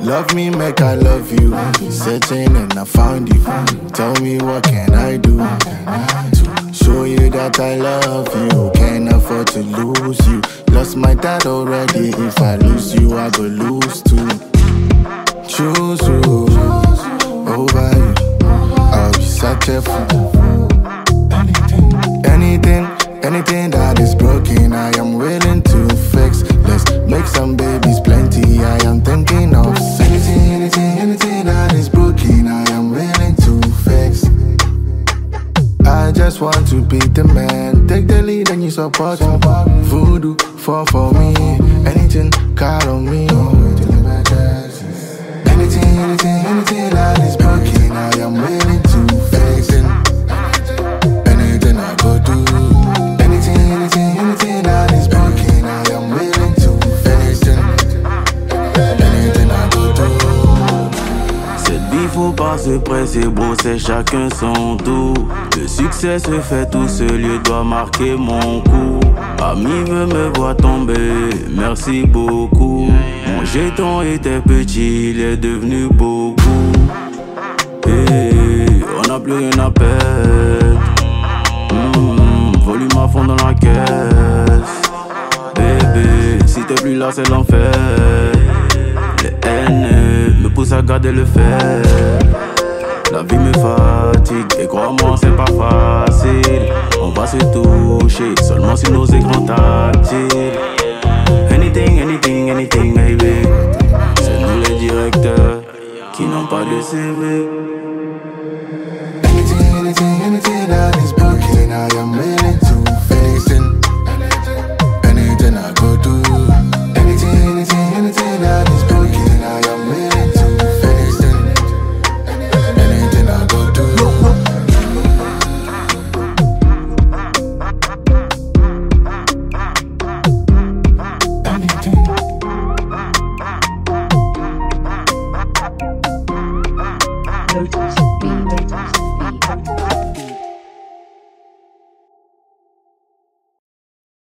Love me, make I love you. Searching and I found you. Tell me what can I do to show you that I love you. Can't afford to lose you. Lost my dad already. If I lose you, I go lose too. Choose you over you. I'll be such a fool. Anything that is broken, I am willing to fix. Let's make some babies plenty. I am thinking of anything that is broken, I am willing to fix. I just want to be the man. Take the lead and you support me. Voodoo, fall for me. Anything, call on me. Anything that is broken, I am willing to fix it. Anything I go do. Anything that is broken, I am willing to fix it. Anything I go do. Cette vie faut pas se presser, bro, c'est chacun son tour. Le succès se fait tout seul, lieu doit marquer mon coup. Ami veut me voir tomber, merci beaucoup. Mon jeton était petit, il est devenu beaucoup. Hey, on n'a plus rien à perdre. Volume à fond dans la caisse. Bébé, si t'es plus là c'est l'enfer. Les haines me poussent à garder le fer. La vie me fatigue et crois-moi c'est pas facile. On va se toucher seulement si nos écrans tactiles. Anything baby. C'est nous les directeurs qui n'ont pas de CV. Anything that is broken, I am willing to fix it. Anything I go do. Anything that is broken, I am willing to fix it. Anything I go do. Lotus.